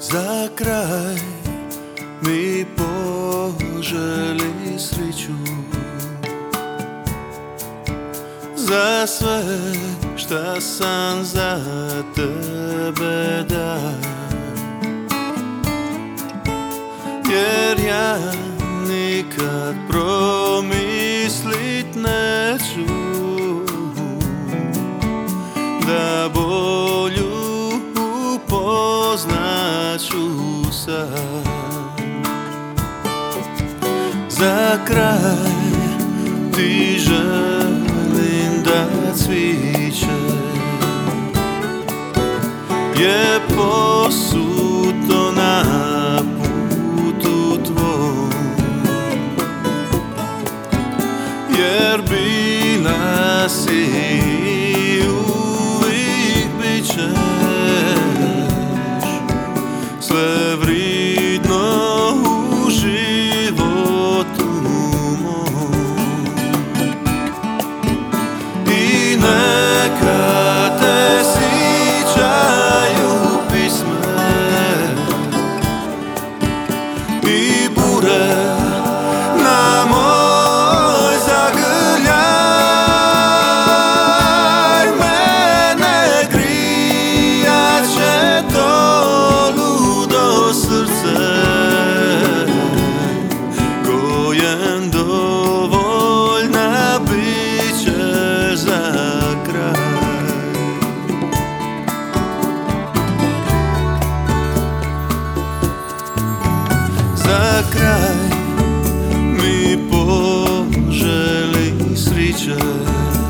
Za kraj mi poželi sreću, za sve šta sam za tebe dao, jer ja nikad promislit neću da bolju upoznaću sad. Za kraj ti želim da cviće je posuto na putu tvoj, jer bila si i uvijek bit ćeš sve vridno u životu mom. I neka te sićaju pisme i bure na moj zagrljaj, mene grijaće to ludo srce kojem dovoljna biće za kraj. Za kraj mi poželi sreće,